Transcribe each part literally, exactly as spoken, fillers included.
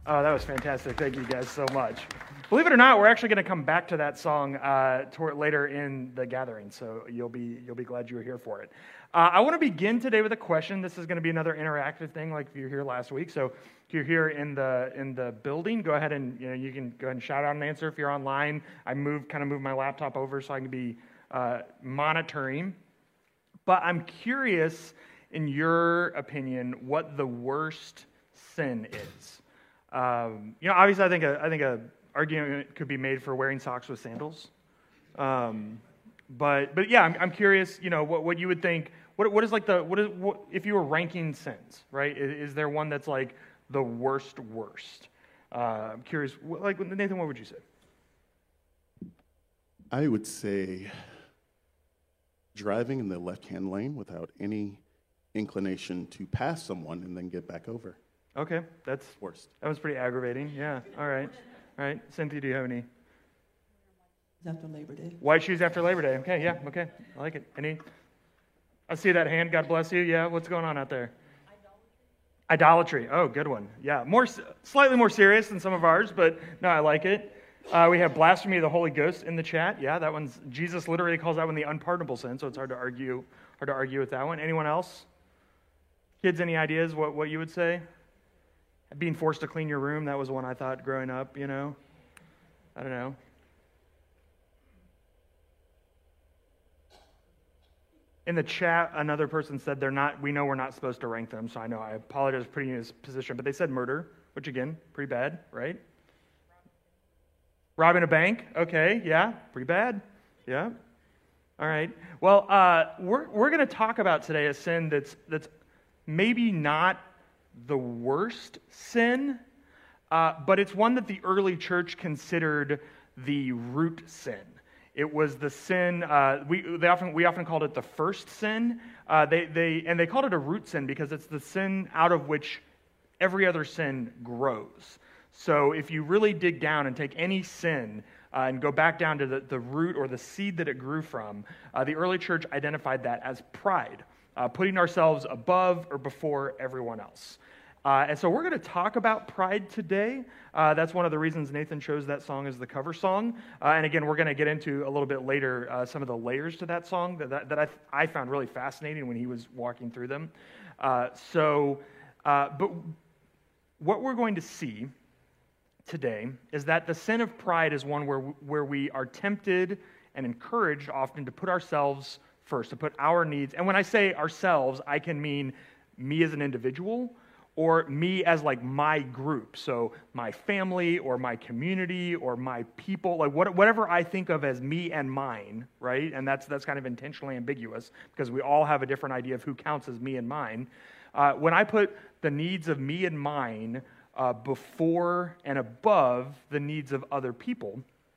Oh, that was fantastic. Thank you guys so much. Believe it or not, we're actually going to come back to that song uh, toward, later in the gathering, so you'll be you'll be glad you were here for it. Uh, I want to begin today with a question. This is going to be another interactive thing, like if you were here last week. So if you're here in the in the building, go ahead and you know you can go ahead and shout out an answer. If you're online, I moved kind of moved my laptop over so I can be uh, monitoring. But I'm curious, in your opinion, what the worst sin is. Um, you know, obviously, I think a, I think a argument could be made for wearing socks with sandals. Um, but but yeah, I'm, I'm curious. You know, what, what you would think. What what is like the what is what, if you were ranking sins, right? Is, is there one that's like the worst worst? Uh, I'm curious. Like Nathan, what would you say? I would say driving in the left-hand lane without any inclination to pass someone and then get back over. Okay, that's Worst. That was pretty aggravating. Yeah. All right. All right. Cynthia, do you have any? After Labor Day. White shoes after Labor Day. Okay. Yeah. Okay. I like it. Any? I see that hand. God bless you. Yeah. What's going on out there? Idolatry. Idolatry. Oh, good one. Yeah. More, slightly more serious than some of ours, but no, I like it. Uh, we have blasphemy of the Holy Ghost in the chat. Yeah, that one's Jesus literally calls that one the unpardonable sin, so it's hard to argue. Hard to argue with that one. Anyone else? Kids, any ideas? What what you would say? Being forced to clean your room, that was one I thought growing up, you know. I don't know. In the chat, another person said they're not, we know we're not supposed to rank them, so I know I apologize for putting you in this position, but they said murder, which again, pretty bad, right? Robbing a bank, okay, yeah, pretty bad, yeah. All right. Well, uh, we're we're going to talk about today a sin that's that's maybe not the worst sin, uh, but it's one that the early church considered the root sin. It was the sin, uh, we they often we often called it the first sin. Uh, they they and they called it a root sin because it's the sin out of which every other sin grows. So if you really dig down and take any sin uh, and go back down to the, the root or the seed that it grew from, uh, the early church identified that as pride, uh, putting ourselves above or before everyone else. Uh, and so we're going to talk about pride today. Uh, that's one of the reasons Nathan chose that song as the cover song. Uh, and again, we're going to get into a little bit later uh, some of the layers to that song that, that, that I, I found really fascinating when he was walking through them. Uh, so, uh, but what we're going to see today is that the sin of pride is one where, where we are tempted and encouraged often to put ourselves first, to put our needs. And when I say ourselves, I can mean me as an individual, or me as like my group, so my family or my community or my people, like what, whatever I think of as me and mine, right? And that's that's kind of intentionally ambiguous because we all have a different idea of who counts as me and mine. Uh, when I put the needs of me and mine uh, before and above the needs of other people,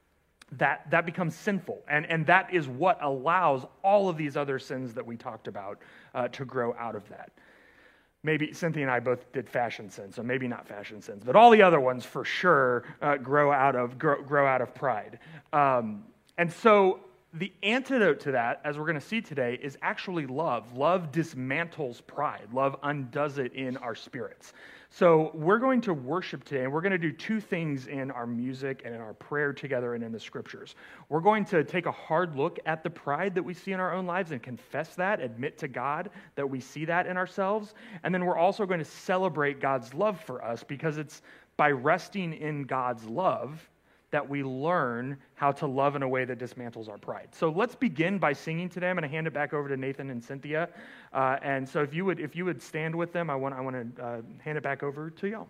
that that becomes sinful, and and that is what allows all of these other sins that we talked about uh, to grow out of that. Maybe Cynthia and I both did fashion sins, so maybe not fashion sins, but all the other ones for sure uh, grow out of grow, grow out of pride. Um, and so the antidote to that, as we're going to see today, is actually love. Love dismantles pride. Love undoes it in our spirits. So we're going to worship today, and we're going to do two things in our music and in our prayer together and in the scriptures. We're going to take a hard look at the pride that we see in our own lives and confess that, admit to God that we see that in ourselves. And then we're also going to celebrate God's love for us, because it's by resting in God's love that we learn how to love in a way that dismantles our pride. So let's begin by singing today. I'm going to hand it back over to Nathan and Cynthia. Uh, and so if you would if you would stand with them, I want I want to uh, hand it back over to y'all.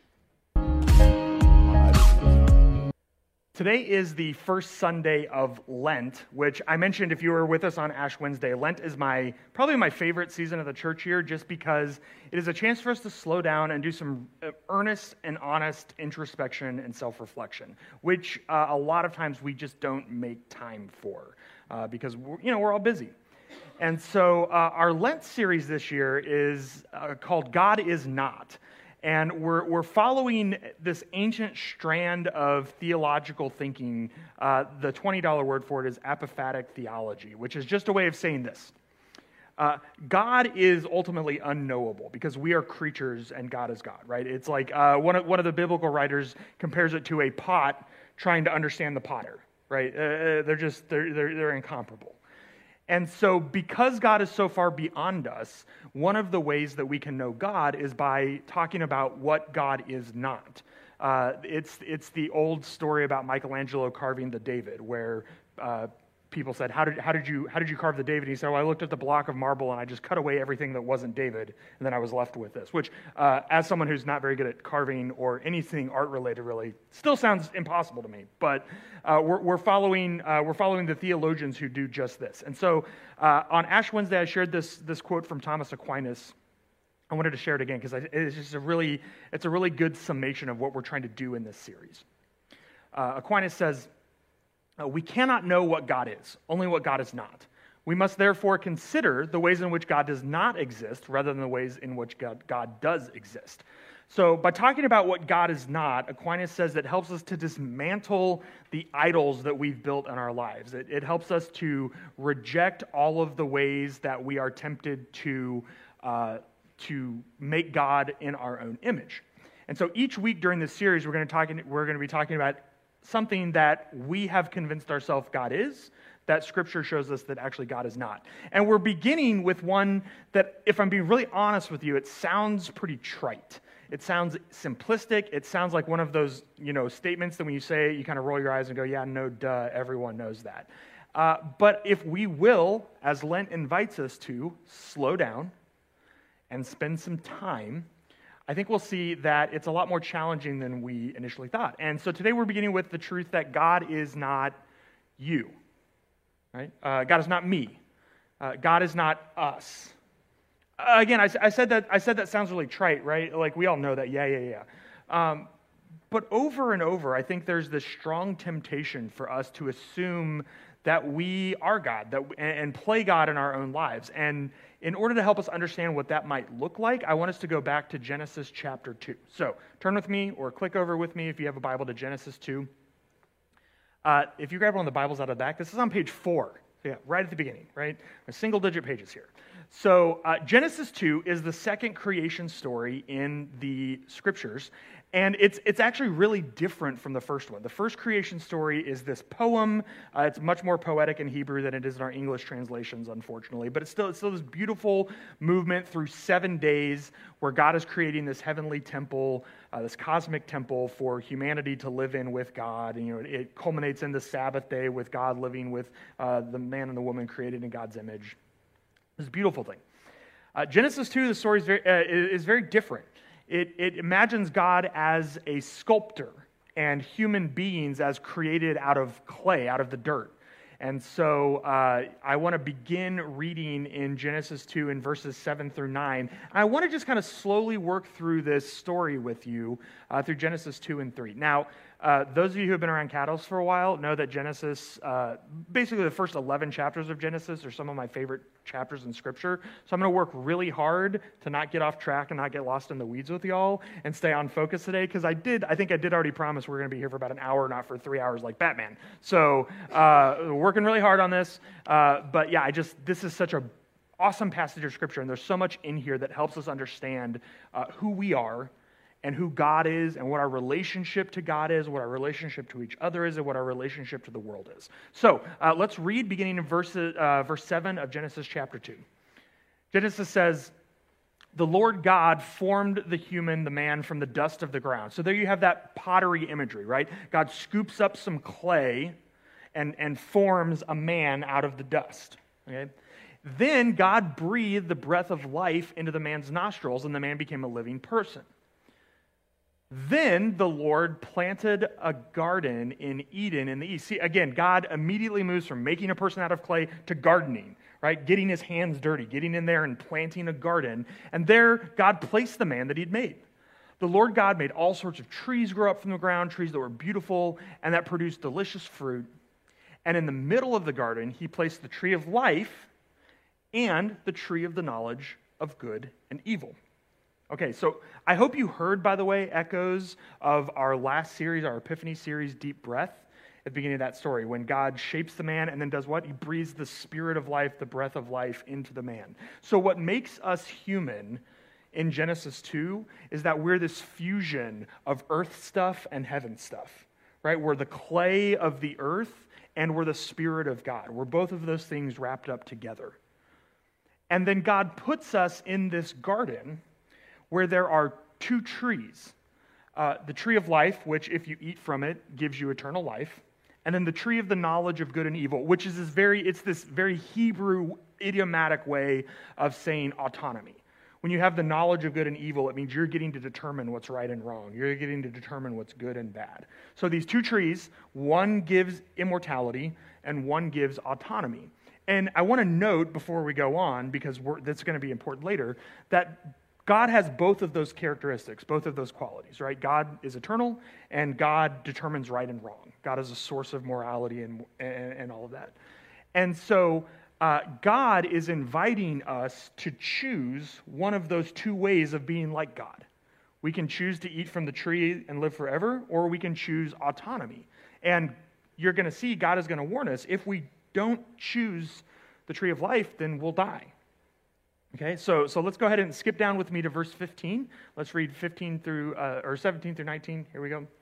Today is the first Sunday of Lent, which I mentioned if you were with us on Ash Wednesday. Lent is my probably my favorite season of the church year, just because it is a chance for us to slow down and do some earnest and honest introspection and self-reflection, which uh, a lot of times we just don't make time for uh, because we're, you know we're all busy. And so uh, our Lent series this year is uh, called God Is Not. And we're we're following this ancient strand of theological thinking. Uh, the twenty dollar word for it is apophatic theology, which is just a way of saying this. Uh, God is ultimately unknowable because we are creatures and God is God, right? It's like uh, one of one of the biblical writers compares it to a pot trying to understand the potter, right? Uh, they're just they're, they're they're incomparable. And so because God is so far beyond us, one of the ways that we can know God is by talking about what God is not. Uh, it's it's the old story about Michelangelo carving the David, where uh, people said, "How did how did you how did you carve the David?" And he said, "Well, I looked at the block of marble and I just cut away everything that wasn't David, and then I was left with this." Which, uh, as someone who's not very good at carving or anything art related, really still sounds impossible to me. But uh, we're, we're following uh, we're following the theologians who do just this. And so uh, on Ash Wednesday, I shared this this quote from Thomas Aquinas. I wanted to share it again because it's just a really it's a really good summation of what we're trying to do in this series. Uh, Aquinas says, Uh, we cannot know what God is, only what God is not. We must therefore consider the ways in which God does not exist rather than the ways in which God, God does exist. So by talking about what God is not, Aquinas says that helps us to dismantle the idols that we've built in our lives. It, it helps us to reject all of the ways that we are tempted to, uh, to make God in our own image. And so each week during this series, we're going to talk, we're going to be talking about something that we have convinced ourselves God is, that Scripture shows us that actually God is not. And we're beginning with one that, if I'm being really honest with you, it sounds pretty trite. It sounds simplistic. It sounds like one of those, you know, statements that when you say it, you kind of roll your eyes and go, yeah, no, duh, everyone knows that. Uh, but if we will, as Lent invites us to, slow down and spend some time, I think we'll see that it's a lot more challenging than we initially thought. And so today we're beginning with the truth that God is not you, right? Uh, God is not me. Uh, God is not us. Uh, again, I, I said that I said that sounds really trite, right? Like we all know that, yeah, yeah, yeah. Um, but over and over, I think there's this strong temptation for us to assume that we are God, that and, and play God in our own lives. And in order to help us understand what that might look like, I want us to go back to Genesis chapter two. So turn with me or click over with me if you have a Bible to Genesis two. Uh, if you grab one of the Bibles out of the back, this is on page four. Yeah, right at the beginning, right? Single-digit pages here. So uh, Genesis two is the second creation story in the Scriptures, and it's it's actually really different from the first one. The first creation story is this poem. Uh, it's much more poetic in Hebrew than it is in our English translations, unfortunately. But it's still it's still this beautiful movement through seven days where God is creating this heavenly temple, uh, this cosmic temple for humanity to live in with God. And, you know, it, it culminates in the Sabbath day with God living with uh, the man and the woman created in God's image. It's a beautiful thing. Uh, Genesis two, the story is very, uh, is very different. It, it imagines God as a sculptor and human beings as created out of clay, out of the dirt. And so uh, I want to begin reading in Genesis two in verses seven through nine. I want to just kind of slowly work through this story with you uh, through Genesis two and three. Now, uh, those of you who have been around Cattles for a while know that Genesis, uh, basically the first eleven chapters of Genesis are some of my favorite chapters in Scripture. So I'm going to work really hard to not get off track and not get lost in the weeds with y'all and stay on focus today, because I did, I think I did already promise we're going to be here for about an hour, not for three hours like Batman. So uh, we're working really hard on this. Uh, but yeah, I just, this is such a awesome passage of Scripture, and there's so much in here that helps us understand uh, who we are and who God is, and what our relationship to God is, what our relationship to each other is, and what our relationship to the world is. So uh, let's read beginning in verse, uh, verse seven of Genesis chapter two. Genesis says, "The Lord God formed the human, the man, from the dust of the ground." So there you have that pottery imagery, right? God scoops up some clay and, and forms a man out of the dust. Okay? Then God breathed the breath of life into the man's nostrils, and the man became a living person. Then the Lord planted a garden in Eden in the east. See, again, God immediately moves from making a person out of clay to gardening, right? Getting his hands dirty, getting in there and planting a garden. And there, God placed the man that he'd made. The Lord God made all sorts of trees grow up from the ground, trees that were beautiful and that produced delicious fruit. And in the middle of the garden, he placed the tree of life and the tree of the knowledge of good and evil. Okay, so I hope you heard, by the way, echoes of our last series, our Epiphany series, Deep Breath. at the beginning of that story, when God shapes the man and then does what? He breathes the spirit of life, the breath of life into the man. So what makes us human in Genesis two is that we're this fusion of earth stuff and heaven stuff, right? We're the clay of the earth and we're the spirit of God. We're both of those things wrapped up together. And then God puts us in this garden where there are two trees. Uh, the tree of life, which if you eat from it, gives you eternal life. And then the tree of the knowledge of good and evil, which is this very, it's this very Hebrew idiomatic way of saying autonomy. When you have the knowledge of good and evil, it means you're getting to determine what's right and wrong. You're getting to determine what's good and bad. So these two trees, one gives immortality and one gives autonomy. And I want to note before we go on, because we're, that's going to be important later, that God has both of those characteristics, both of those qualities, right? God is eternal, and God determines right and wrong. God is a source of morality and, and, and all of that. And so uh, God is inviting us to choose one of those two ways of being like God. We can choose to eat from the tree and live forever, or we can choose autonomy. And you're going to see God is going to warn us, if we don't choose the tree of life, then we'll die. Okay, so so let's go ahead and skip down with me to verse fifteen. Let's read fifteen through, uh, or seventeen through nineteen. Here we go.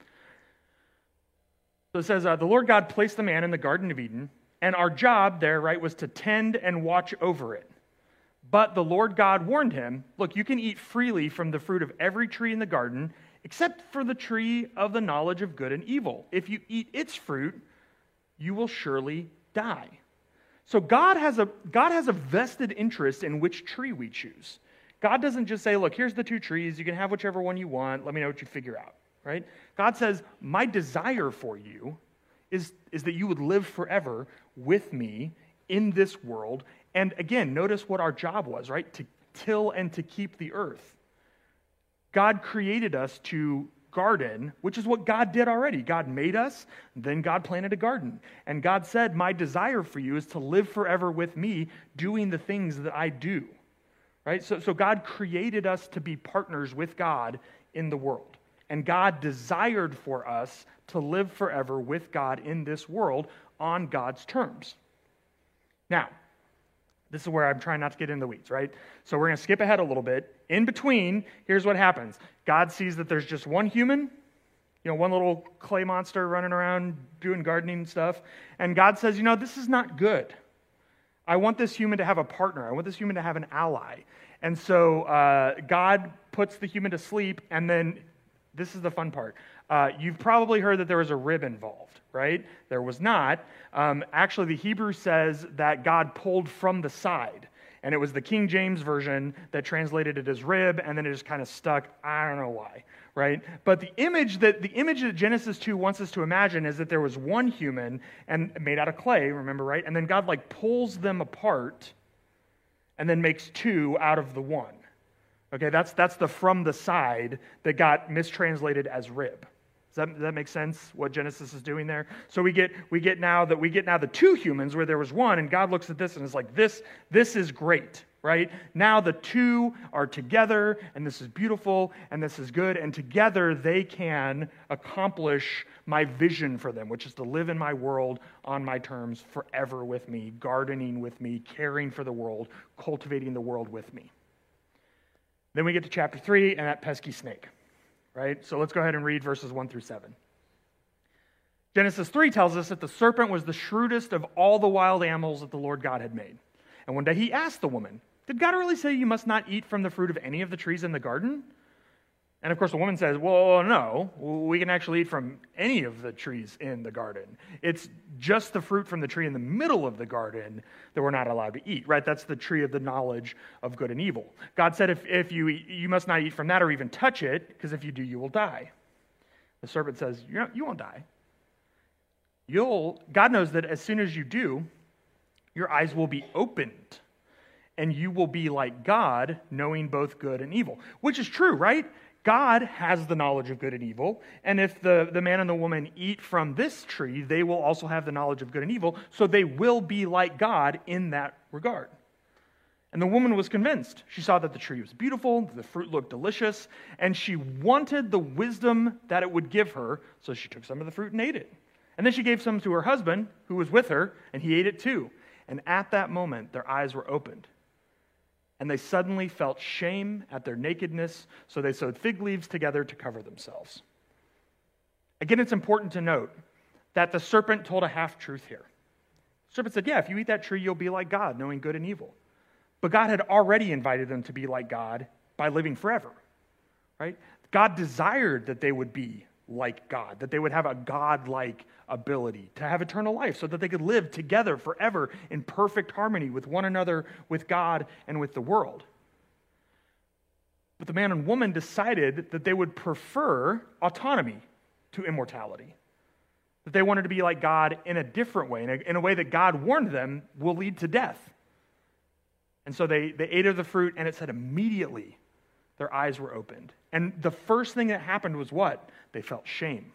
So it says, uh, the Lord God placed the man in the Garden of Eden, and our job there, right, was to tend and watch over it. But the Lord God warned him, look, you can eat freely from the fruit of every tree in the garden, except for the tree of the knowledge of good and evil. If you eat its fruit, you will surely die. So God has a God has a vested interest in which tree we choose. God doesn't just say, look, here's the two trees. You can have whichever one you want. Let me know what you figure out, right? God says, my desire for you is, is that you would live forever with me in this world. And again, notice what our job was, right? To till and to keep the earth. God created us to garden, which is what God did already. God made us, then God planted a garden. And God said, my desire for you is to live forever with me doing the things that I do. Right? So, so God created us to be partners with God in the world. And God desired for us to live forever with God in this world on God's terms. Now, this is where I'm trying not to get in the weeds, right? So we're going to skip ahead a little bit. In between, here's what happens. God sees that there's just one human, you know, one little clay monster running around doing gardening stuff. And God says, you know, this is not good. I want this human to have a partner. I want this human to have an ally. And so uh, God puts the human to sleep, and then this is the fun part. Uh, you've probably heard that there was a rib involved, right? There was not. Um, actually, the Hebrew says that God pulled from the side. And it was the King James Version that translated it as rib, and then it just kind of stuck. I don't know why, right? But the image that the image that Genesis two wants us to imagine is that there was one human and made out of clay, remember, right? And then God like pulls them apart and then makes two out of the one. Okay, that's that's the from the side that got mistranslated as rib. Does that, does that make sense, what Genesis is doing there? So we get we get now that we get now the two humans where there was one, and God looks at this and is like, this, this is great, right? Now the two are together, and this is beautiful, and this is good, and together they can accomplish my vision for them, which is to live in my world on my terms forever with me, gardening with me, caring for the world, cultivating the world with me. Then we get to chapter three, and that pesky snake. Right? So let's go ahead and read verses one through seven. Genesis three tells us that the serpent was the shrewdest of all the wild animals that the Lord God had made. And one day he asked the woman, did God really say you must not eat from the fruit of any of the trees in the garden? And of course the woman says, well, no, we can actually eat from any of the trees in the garden. It's just the fruit from the tree in the middle of the garden that we're not allowed to eat, right? That's the tree of the knowledge of good and evil. God said, if, if you eat, you must not eat from that or even touch it, because if you do, you will die. The serpent says, you know, you won't die. You'll, God knows that as soon as you do, your eyes will be opened, and you will be like God, knowing both good and evil, which is true, right? God has the knowledge of good and evil, and if the, the man and the woman eat from this tree, they will also have the knowledge of good and evil, so they will be like God in that regard. And the woman was convinced. She saw that the tree was beautiful, the fruit looked delicious, and she wanted the wisdom that it would give her, so she took some of the fruit and ate it. And then she gave some to her husband, who was with her, and he ate it too. And at that moment, their eyes were opened. And they suddenly felt shame at their nakedness, so they sewed fig leaves together to cover themselves. Again, it's important to note that the serpent told a half-truth here. The serpent said, yeah, if you eat that tree, you'll be like God, knowing good and evil. But God had already invited them to be like God by living forever, right? God desired that they would be like God, that they would have a God-like ability to have eternal life so that they could live together forever in perfect harmony with one another, with God, and with the world. But the man and woman decided that they would prefer autonomy to immortality, that they wanted to be like God in a different way, in a, in a way that God warned them will lead to death. And so they, they ate of the fruit, and it said immediately their eyes were opened. And the first thing that happened was what? They felt shame.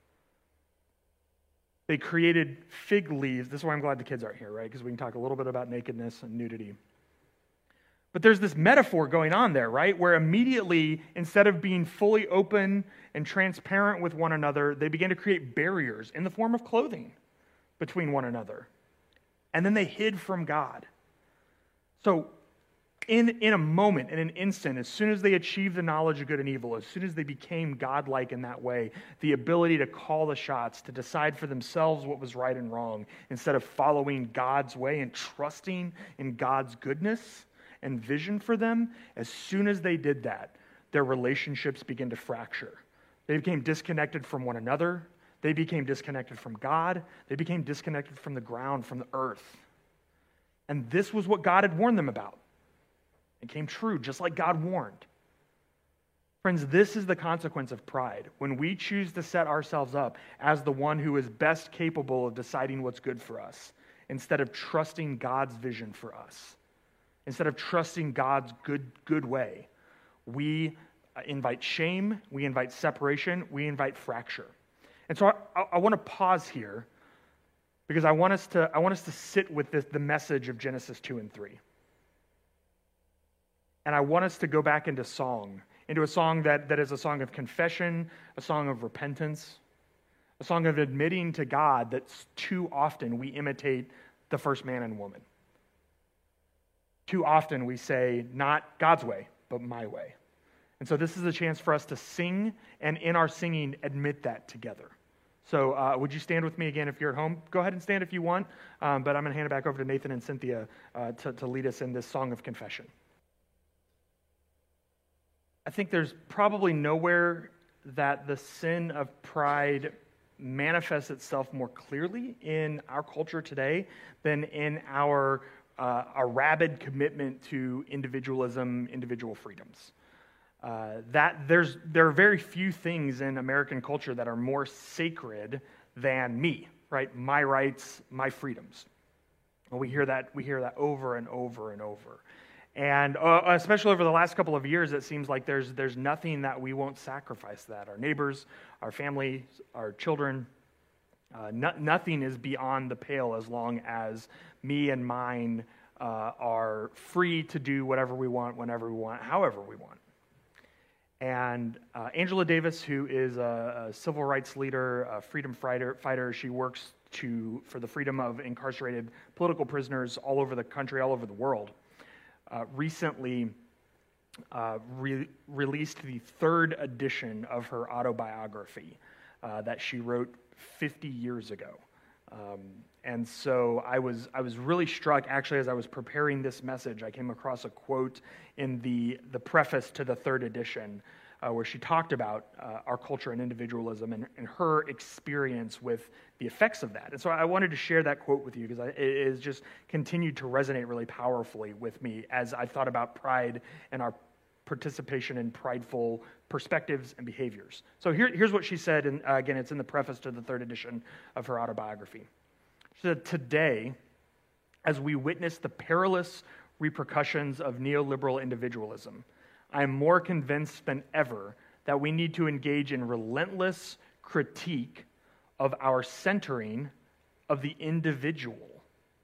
They created fig leaves. This is why I'm glad the kids aren't here, right? Because we can talk a little bit about nakedness and nudity. But there's this metaphor going on there, right? Where immediately, instead of being fully open and transparent with one another, they began to create barriers in the form of clothing between one another. And then they hid from God. So in, in a moment, in an instant, as soon as they achieved the knowledge of good and evil, as soon as they became godlike in that way, the ability to call the shots, to decide for themselves what was right and wrong, instead of following God's way and trusting in God's goodness and vision for them, as soon as they did that, their relationships began to fracture. They became disconnected from one another. They became disconnected from God. They became disconnected from the ground, from the earth. And this was what God had warned them about. It came true, just like God warned. Friends, this is the consequence of pride. When we choose to set ourselves up as the one who is best capable of deciding what's good for us, instead of trusting God's vision for us, instead of trusting God's good, good way, we invite shame, we invite separation, we invite fracture. And so I, I want to pause here because I want us to, I want us to sit with this, the message of Genesis two and three. And I want us to go back into song, into a song that, that is a song of confession, a song of repentance, a song of admitting to God that too often we imitate the first man and woman. Too often we say, not God's way, but my way. And so this is a chance for us to sing, and in our singing, admit that together. So uh, would you stand with me again if you're at home? Go ahead and stand if you want, um, but I'm going to hand it back over to Nathan and Cynthia uh, to, to lead us in this song of confession. I think there's probably nowhere that the sin of pride manifests itself more clearly in our culture today than in our, uh, our rabid commitment to individualism, individual freedoms. Uh, that there's there are very few things in American culture that are more sacred than me, right? My rights, my freedoms. And we hear that we hear that over and over and over. And uh, especially over the last couple of years, it seems like there's there's nothing that we won't sacrifice that. Our neighbors, our family, our children, uh, no, nothing is beyond the pale as long as me and mine uh, are free to do whatever we want, whenever we want, however we want. And uh, Angela Davis, who is a, a civil rights leader, a freedom fighter, fighter, she works to for the freedom of incarcerated political prisoners all over the country, all over the world. Uh, recently uh, re- released the third edition of her autobiography uh, that she wrote fifty years ago. Um, and so I was I was really struck, actually, as I was preparing this message. I came across a quote in the, the preface to the third edition uh, where she talked about uh, our culture and individualism and, and her experience with the effects of that. And so I wanted to share that quote with you because it has just continued to resonate really powerfully with me as I thought about pride and our participation in prideful perspectives and behaviors. So here, here's what she said, and uh, again, it's in the preface to the third edition of her autobiography. She said, "Today, as we witness the perilous repercussions of neoliberal individualism, I am more convinced than ever that we need to engage in relentless critique of our centering of the individual.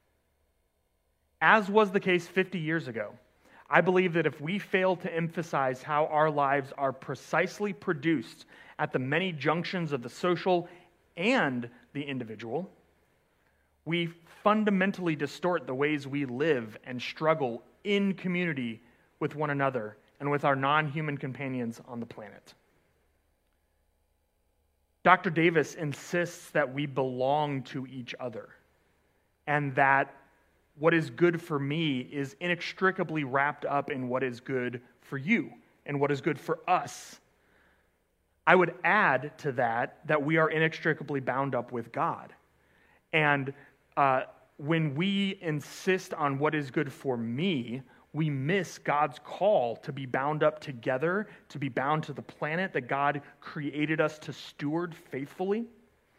As was the case fifty years ago, I believe that if we fail to emphasize how our lives are precisely produced at the many junctions of the social and the individual. We fundamentally distort the ways we live and struggle in community with one another and with our non-human companions on the planet. Doctor Davis insists that we belong to each other and that what is good for me is inextricably wrapped up in what is good for you and what is good for us. I would add to that that we are inextricably bound up with God. And uh, when we insist on what is good for me, we miss God's call to be bound up together, to be bound to the planet that God created us to steward faithfully.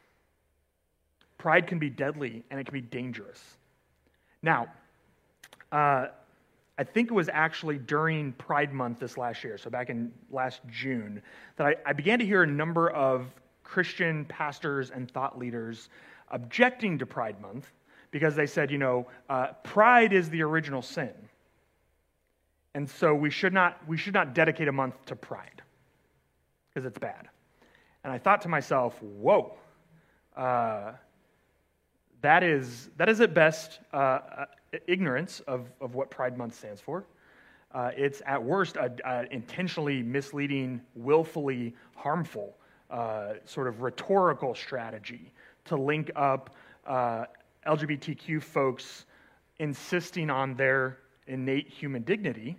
Pride can be deadly and it can be dangerous. Now, uh, I think it was actually during Pride Month this last year, so back in last June, that I, I began to hear a number of Christian pastors and thought leaders objecting to Pride Month because they said, you know, uh, pride is the original sin. And so we should not we should not dedicate a month to pride because it's bad. And I thought to myself, whoa, uh, that is that is at best uh, uh, ignorance of, of what Pride Month stands for. Uh, it's at worst a, a intentionally misleading, willfully harmful uh, sort of rhetorical strategy to link up uh, L G B T Q folks insisting on their innate human dignity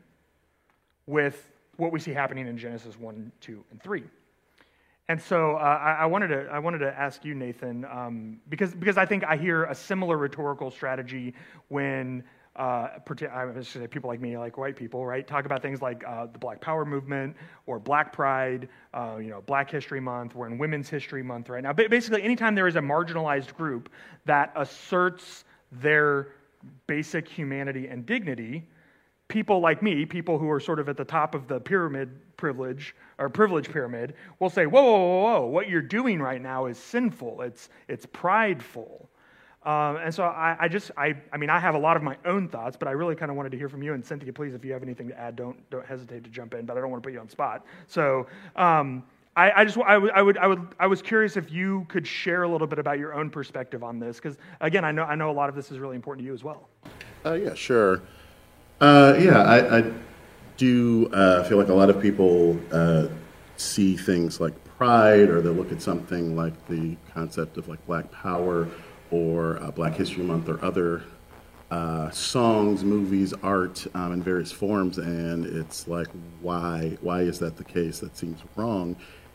with what we see happening in Genesis one, two, and three. And so uh, I, I wanted to I wanted to ask you, Nathan, um, because because I think I hear a similar rhetorical strategy when uh, I was say people like me, like white people, right, talk about things like uh, the Black Power movement or Black Pride, uh, you know, Black History Month. We're in Women's History Month right now. But basically, anytime there is a marginalized group that asserts their basic humanity and dignity, people like me, people who are sort of at the top of the pyramid privilege or privilege pyramid, will say, whoa, whoa, whoa, whoa, what you're doing right now is sinful. It's it's prideful. Um, and so I, I just, I, I mean, I have a lot of my own thoughts, but I really kind of wanted to hear from you. And Cynthia, please, if you have anything to add, don't don't hesitate to jump in. But I don't want to put you on the spot. So um, I, I just, I would, I would, I would, I was curious if you could share a little bit about your own perspective on this, because again, I know, I know a lot of this is really important to you as well. Uh, yeah, sure. Uh, yeah, I, I do uh, feel like a lot of people uh, see things like pride, or they look at something like the concept of like Black Power or uh, Black History Month or other uh, songs, movies, art um, in various forms, and it's like, why? Why is that the case? That seems wrong,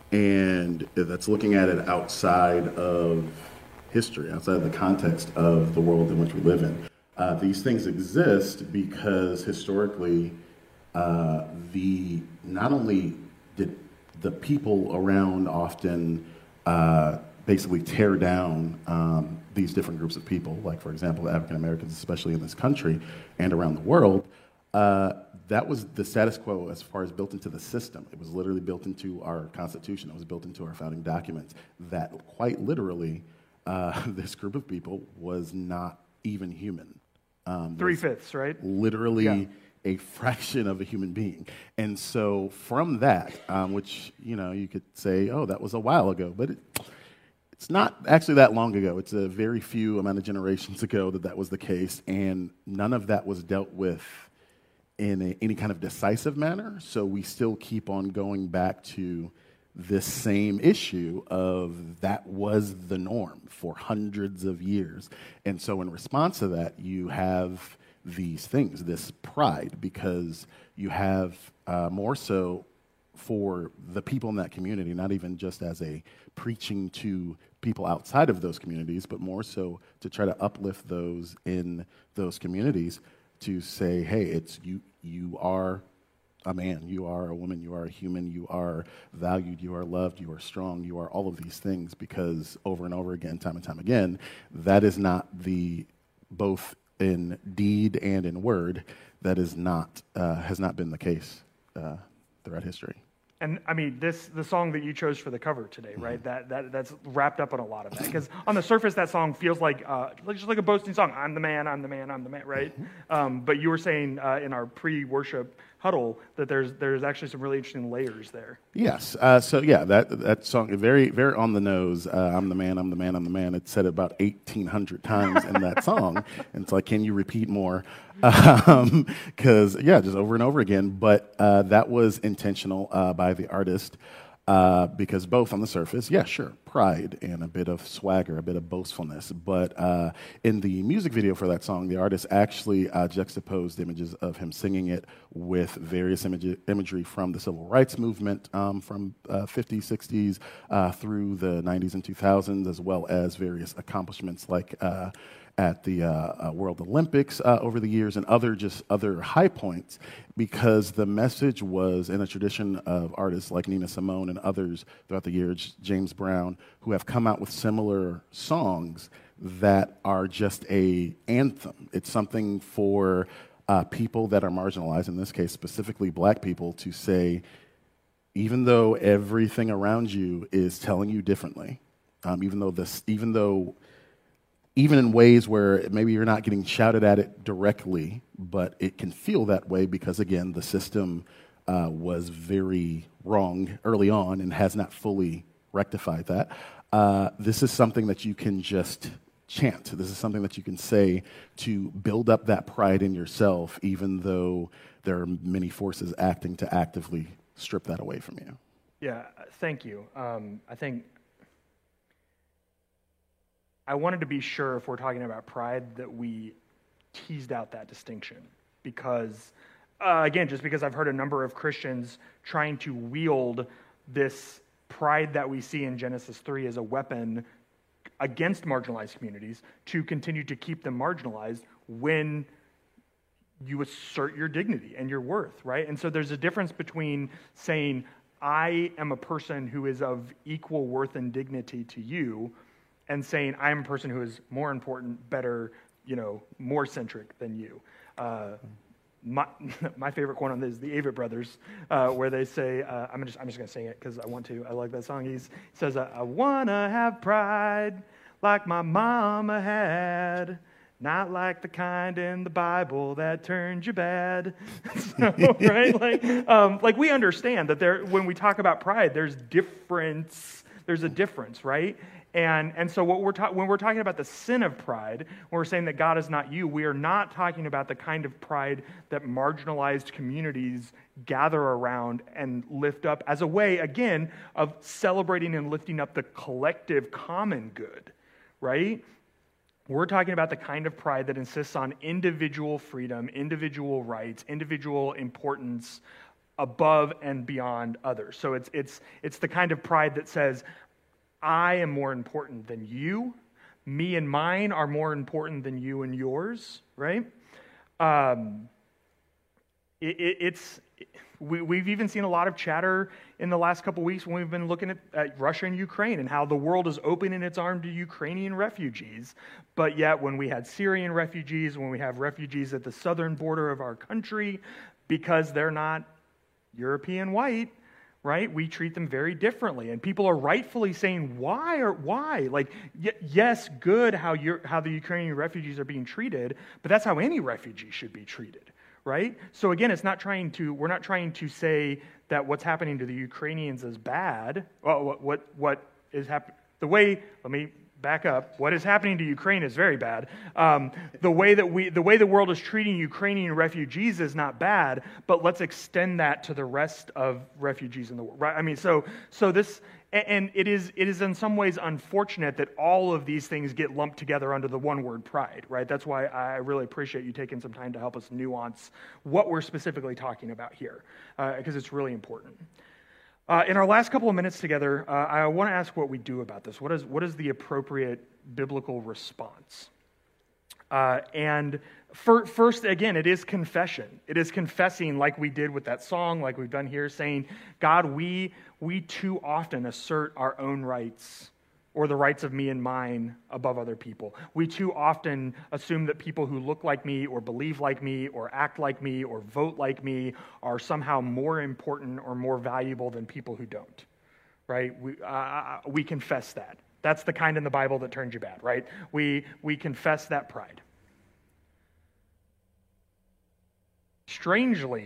and that's looking at it outside of history, outside of the context of the world in which we live in. Uh, these things exist because historically, uh, the not only did the people around often uh, basically tear down um, these different groups of people, like for example, African Americans, especially in this country and around the world, uh, that was the status quo as far as built into the system. It was literally built into our Constitution. It was built into our founding documents. That quite literally, uh, this group of people was not even human. Um, Three-fifths, right? Literally yeah. a fraction of a human being. And so from that, um, which, you know, you could say, oh, that was a while ago, but it, it's not actually that long ago. It's a very few amount of generations ago that that was the case, and none of that was dealt with in a, any kind of decisive manner. So we still keep on going back to this same issue of that was the norm for hundreds of years. And so in response to that, you have these things, this pride, because you have uh, more so for the people in that community, not even just as a preaching to people outside of those communities, but more so to try to uplift those in those communities to say, hey, it's you, you are a man, you are a woman, you are a human, you are valued, you are loved, you are strong, you are all of these things, because over and over again, time and time again, that is not the, both in deed and in word, that is not, uh, has not been the case uh, throughout history. And I mean, this the song that you chose for the cover today, right? Mm-hmm. That that that's wrapped up in a lot of that. Because on the surface, that song feels like uh, just like a boasting song. I'm the man, I'm the man, I'm the man, right? Mm-hmm. Um, but you were saying uh, in our pre-worship huddle, that there's there's actually some really interesting layers there. Yes. Uh, so yeah, that that song very very on the nose. Uh, I'm the man. I'm the man. I'm the man. It's said about eighteen hundred times in that song, and it's like, can you repeat more? Because um, yeah, just over and over again. But uh, that was intentional uh, by the artist. Uh, because both on the surface, yeah, sure, pride and a bit of swagger, a bit of boastfulness. But uh, in the music video for that song, the artist actually uh, juxtaposed images of him singing it with various image- imagery from the civil rights movement um, from uh, fifties, sixties uh, through the nineties and two thousands, as well as various accomplishments like uh, at the uh, uh, World Olympics uh, over the years and other just other high points, because the message was in a tradition of artists like Nina Simone and others throughout the years, James Brown, who have come out with similar songs that are just a anthem. It's something for uh, people that are marginalized, in this case specifically black people, to say, even though everything around you is telling you differently, um, even though this, even though even in ways where maybe you're not getting shouted at it directly, but it can feel that way because, again, the system uh, was very wrong early on and has not fully rectified that. Uh, this is something that you can just chant. This is something that you can say to build up that pride in yourself, even though there are many forces acting to actively strip that away from you. Yeah, thank you. Um, I think I wanted to be sure, if we're talking about pride, that we teased out that distinction. Because, uh, again, just because I've heard a number of Christians trying to wield this pride that we see in Genesis three as a weapon against marginalized communities to continue to keep them marginalized when you assert your dignity and your worth, right? And so there's a difference between saying, I am a person who is of equal worth and dignity to you, and saying, I'm a person who is more important, better, you know, more centric than you. Uh, my my favorite quote on this is the Avett Brothers, uh, where they say, uh, I'm just I'm just going to sing it because I want to. I like that song. He's, he says, I want to have pride like my mama had, not like the kind in the Bible that turned you bad. So, right? Like, um, like we understand that there, when we talk about pride, there's difference. There's a difference, right? And and so what we're ta- when we're talking about the sin of pride, when we're saying that God is not you, we are not talking about the kind of pride that marginalized communities gather around and lift up as a way, again, of celebrating and lifting up the collective common good, right? We're talking about the kind of pride that insists on individual freedom, individual rights, individual importance above and beyond others. So it's it's it's the kind of pride that says, I am more important than you. Me and mine are more important than you and yours, right? Um, it, it, it's we, we've even seen a lot of chatter in the last couple weeks when we've been looking at, at Russia and Ukraine and how the world is opening its arm to Ukrainian refugees. But yet when we had Syrian refugees, when we have refugees at the southern border of our country, because they're not European white, right? We treat them very differently, and people are rightfully saying, "Why or why?" Like, y- yes, good how you how the Ukrainian refugees are being treated, but that's how any refugee should be treated, right? So again, it's not trying to we're not trying to say that what's happening to the Ukrainians is bad. Well, what what what is happening? The way let me. Back up. What is happening to Ukraine is very bad. Um, the way that we, the way the world is treating Ukrainian refugees is not bad, but let's extend that to the rest of refugees in the world, right? I mean, so so this, and it is it is in some ways unfortunate that all of these things get lumped together under the one word pride, right? That's why I really appreciate you taking some time to help us nuance what we're specifically talking about here, uh, because it's really important. Uh, in our last couple of minutes together, uh, I want to ask what we do about this. What is what is the appropriate biblical response? Uh, and for, first, again, it is confession. It is confessing, like we did with that song, like we've done here, saying, God, we we too often assert our own rights or the rights of me and mine above other people. We too often assume that people who look like me or believe like me or act like me or vote like me are somehow more important or more valuable than people who don't, right? We, uh, we confess that. That's the kind in the Bible that turns you bad, right? We, we confess that pride. Strangely,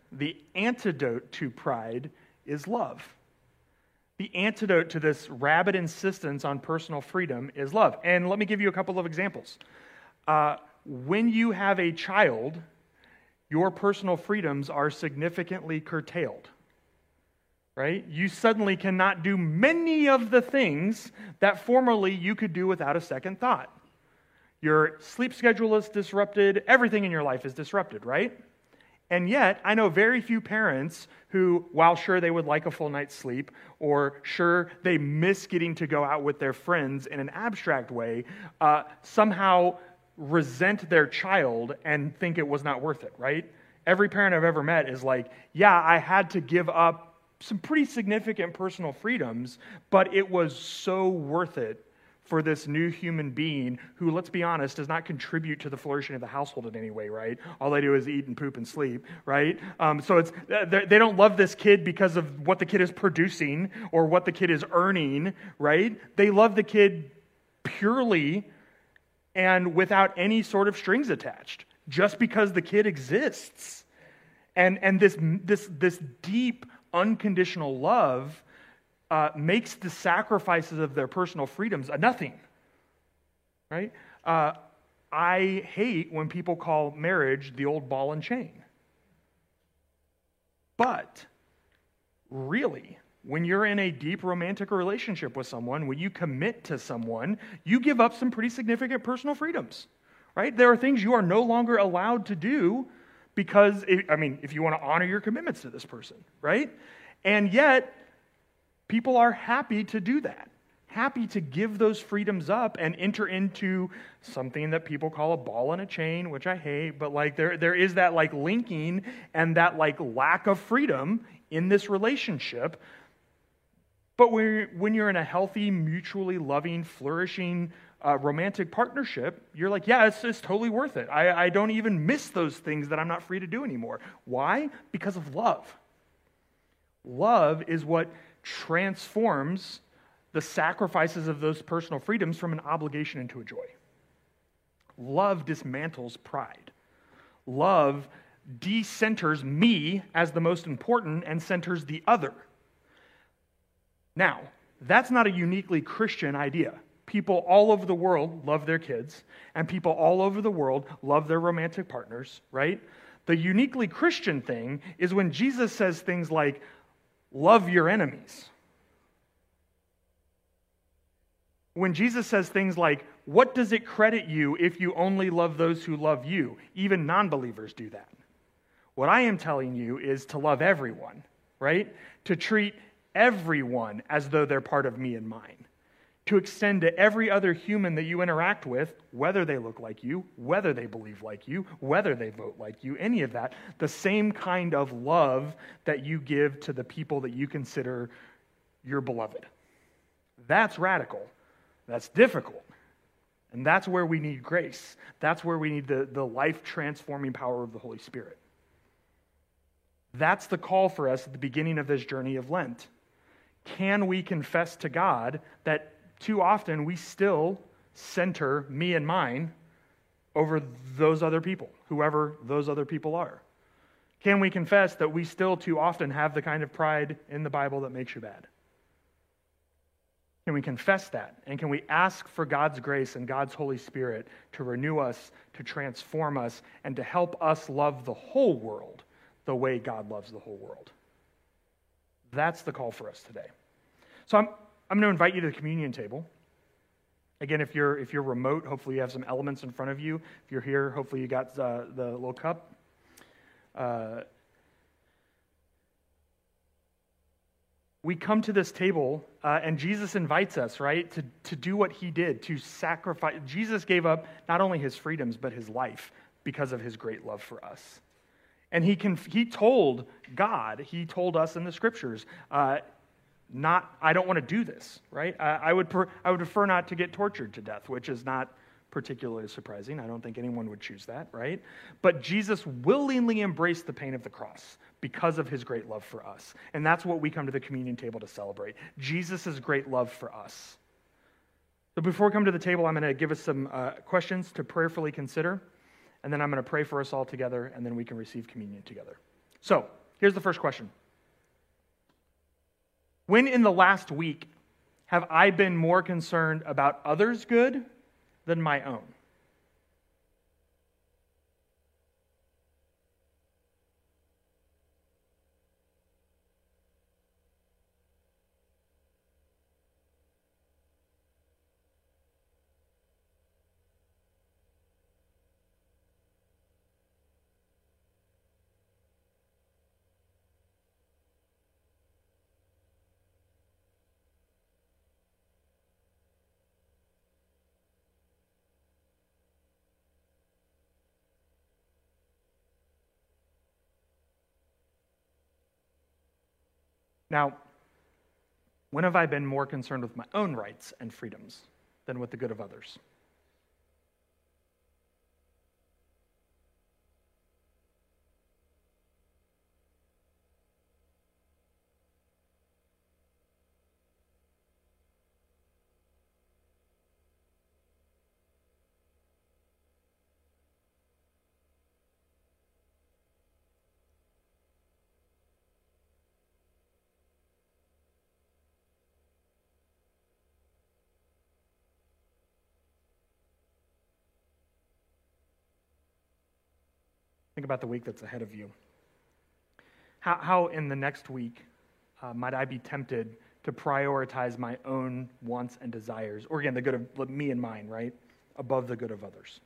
the antidote to pride is love. The antidote to this rabid insistence on personal freedom is love. And let me give you a couple of examples. Uh, when you have a child, your personal freedoms are significantly curtailed, right? You suddenly cannot do many of the things that formerly you could do without a second thought. Your sleep schedule is disrupted. Everything in your life is disrupted, right? And yet, I know very few parents who, while sure they would like a full night's sleep, or sure they miss getting to go out with their friends in an abstract way, uh, somehow resent their child and think it was not worth it, right? Every parent I've ever met is like, yeah, I had to give up some pretty significant personal freedoms, but it was so worth it for this new human being who, let's be honest, does not contribute to the flourishing of the household in any way, right? All they do is eat and poop and sleep, right? Um, so it's they don't love this kid because of what the kid is producing or what the kid is earning, right? They love the kid purely and without any sort of strings attached, just because the kid exists. And and this this this deep, unconditional love Uh, makes the sacrifices of their personal freedoms a nothing, right? Uh, I hate when people call marriage the old ball and chain. But really, when you're in a deep romantic relationship with someone, when you commit to someone, you give up some pretty significant personal freedoms, right? There are things you are no longer allowed to do because, it, I mean, if you want to honor your commitments to this person, right? And yet, people are happy to do that, happy to give those freedoms up and enter into something that people call a ball and a chain, which I hate, but like there, there is that like linking and that like lack of freedom in this relationship. But when you're, when you're in a healthy, mutually loving, flourishing uh, romantic partnership, you're like, yeah, it's, it's totally worth it. I, I don't even miss those things that I'm not free to do anymore. Why? Because of love. Love is what transforms the sacrifices of those personal freedoms from an obligation into a joy. Love dismantles pride. Love decenters me as the most important and centers the other. Now, that's not a uniquely Christian idea. People all over the world love their kids, and people all over the world love their romantic partners, right? The uniquely Christian thing is when Jesus says things like, love your enemies. When Jesus says things like, what does it credit you if you only love those who love you? Even non-believers do that. What I am telling you is to love everyone, right? To treat everyone as though they're part of me and mine. To extend to every other human that you interact with, whether they look like you, whether they believe like you, whether they vote like you, any of that, the same kind of love that you give to the people that you consider your beloved. That's radical. That's difficult. And that's where we need grace. That's where we need the, the life-transforming power of the Holy Spirit. That's the call for us at the beginning of this journey of Lent. Can we confess to God that too often we still center me and mine over those other people, whoever those other people are? Can we confess that we still too often have the kind of pride in the Bible that makes you bad? Can we confess that? And can we ask for God's grace and God's Holy Spirit to renew us, to transform us, and to help us love the whole world the way God loves the whole world? That's the call for us today. So I'm I'm going to invite you to the communion table. Again, if you're if you're remote, hopefully you have some elements in front of you. If you're here, hopefully you got uh, the little cup. Uh, we come to this table, uh, and Jesus invites us, right, to, to do what he did, to sacrifice. Jesus gave up not only his freedoms, but his life because of his great love for us. And he can, he told God, he told us in the scriptures, uh, not, I don't want to do this, right? I, I would per, I would prefer not to get tortured to death, which is not particularly surprising. I don't think anyone would choose that, right? But Jesus willingly embraced the pain of the cross because of his great love for us. And that's what we come to the communion table to celebrate. Jesus' great love for us. So before we come to the table, I'm going to give us some uh, questions to prayerfully consider, and then I'm going to pray for us all together, and then we can receive communion together. So, here's the first question. When in the last week have I been more concerned about others' good than my own? Now, when have I been more concerned with my own rights and freedoms than with the good of others? Think about the week that's ahead of you. How, how in the next week uh, might I be tempted to prioritize my own wants and desires, or again, the good of me and mine, right, above the good of others?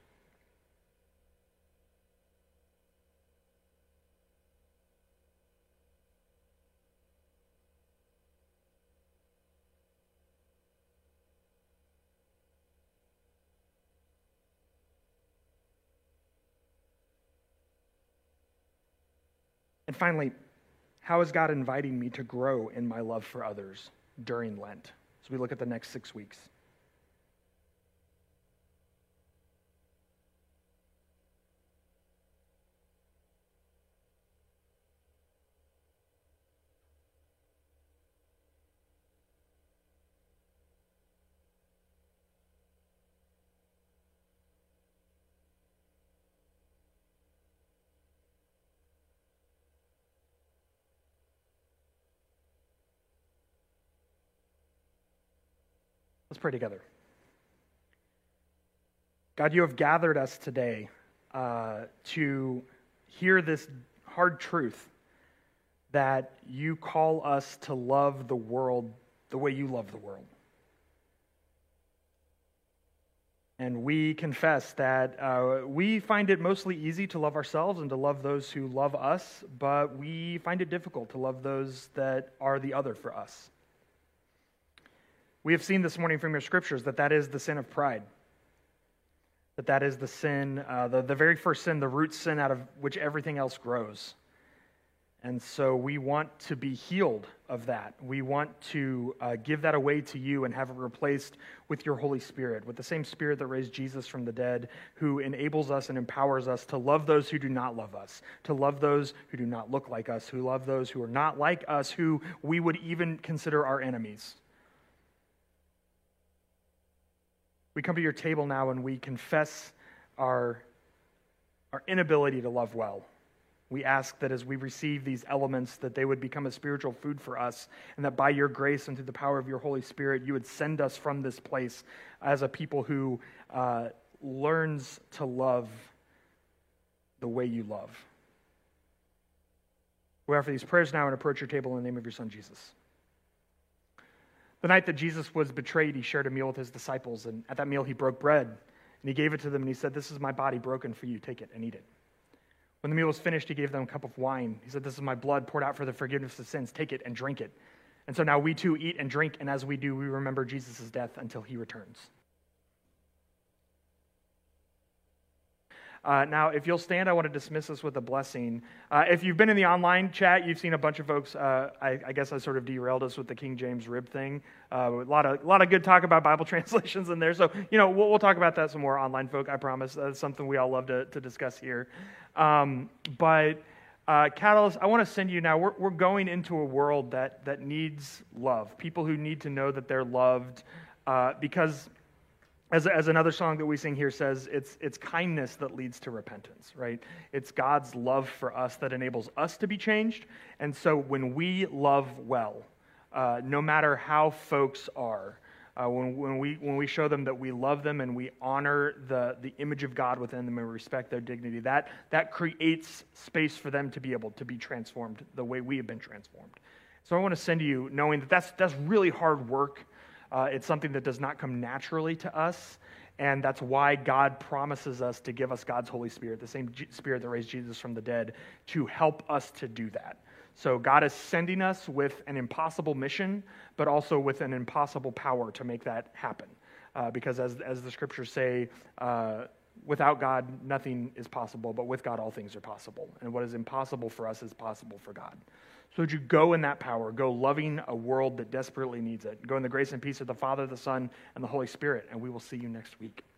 And finally, how is God inviting me to grow in my love for others during Lent? As we look at the next six weeks. Let's pray together. God, you have gathered us today uh, to hear this hard truth that you call us to love the world the way you love the world. And we confess that uh, we find it mostly easy to love ourselves and to love those who love us, but we find it difficult to love those that are the other for us. We have seen this morning from your scriptures that that is the sin of pride. That that is the sin, uh, the, the very first sin, the root sin out of which everything else grows. And so we want to be healed of that. We want to uh, give that away to you and have it replaced with your Holy Spirit, with the same Spirit that raised Jesus from the dead, who enables us and empowers us to love those who do not love us, to love those who do not look like us, who love those who are not like us, who we would even consider our enemies. We come to your table now and we confess our, our inability to love well. We ask that as we receive these elements, that they would become a spiritual food for us, and that by your grace and through the power of your Holy Spirit, you would send us from this place as a people who uh, learns to love the way you love. We offer these prayers now and approach your table in the name of your Son, Jesus. The night that Jesus was betrayed, he shared a meal with his disciples, and at that meal he broke bread, and he gave it to them, and he said, "This is my body broken for you. Take it and eat it." When the meal was finished, he gave them a cup of wine. He said, "This is my blood poured out for the forgiveness of sins. Take it and drink it." And so now we too eat and drink, and as we do, we remember Jesus' death until he returns. Uh, now, if you'll stand, I want to dismiss us with a blessing. Uh, if you've been in the online chat, you've seen a bunch of folks, uh, I, I guess I sort of derailed us with the King James rib thing. Uh, a lot of a lot of good talk about Bible translations in there. So, you know, we'll, we'll talk about that some more online, folk, I promise. That's something we all love to, to discuss here. Um, but, uh, Catalyst, I want to send you now. We're, we're going into a world that, that needs love. People who need to know that they're loved uh, because As, as another song that we sing here says, it's, it's kindness that leads to repentance, right? It's God's love for us that enables us to be changed. And so when we love well, uh, no matter how folks are, uh, when, when, we, when we show them that we love them and we honor the, the image of God within them and respect their dignity, that, that creates space for them to be able to be transformed the way we have been transformed. So I want to send you knowing that that's, that's really hard work. Uh, it's something that does not come naturally to us, and that's why God promises us to give us God's Holy Spirit, the same G- Spirit that raised Jesus from the dead, to help us to do that. So God is sending us with an impossible mission, but also with an impossible power to make that happen. Uh, because as, as the scriptures say, uh, without God, nothing is possible, but with God, all things are possible. And what is impossible for us is possible for God. So would you go in that power, go loving a world that desperately needs it. Go in the grace and peace of the Father, the Son, and the Holy Spirit, and we will see you next week.